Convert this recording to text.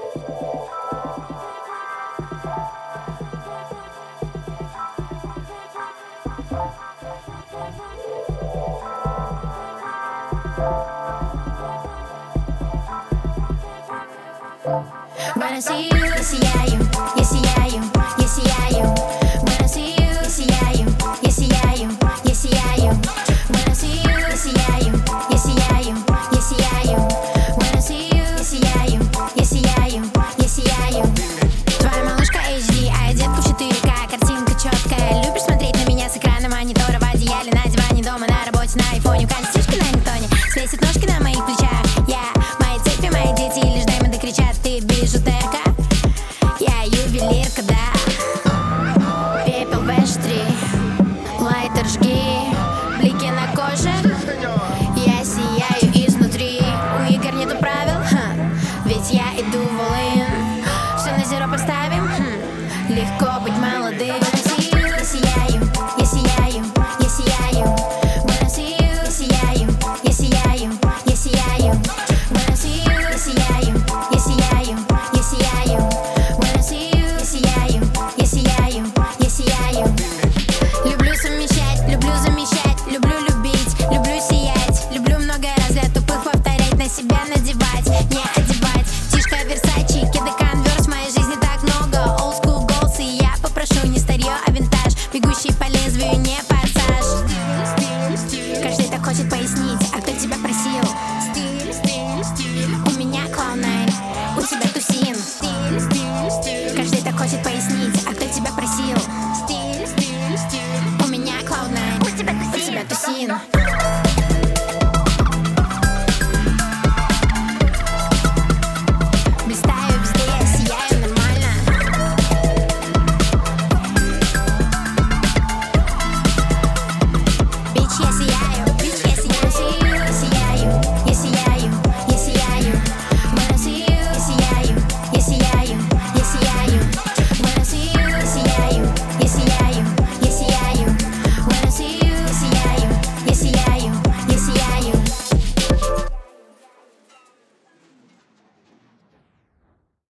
When I see you, я сияю, я сияю, я сияю. When I see you, я сияю, я сияю, я сияю. When I see you, я сияю, я сияю, я сияю. When I see you, я сияю, я сияю, я сияю. Твоя малышка HD, а я детка в 4К. Картинка четкая, любишь смотреть на меня с экрана монитора. В одеяле, на диване, дома, на работе, на айфоне. Костюшка на Ньютоне, свесит ножки на моих плечах. Мои цепи, мои дети, лишь даймонды кричат: ты бижутерка, я ювелирка, да. Пепел в H3, лайтер жги, блики на коже. Я сияю изнутри, у игр нету правил, ведь я иду в all in. Все на зеро поставим, легко быть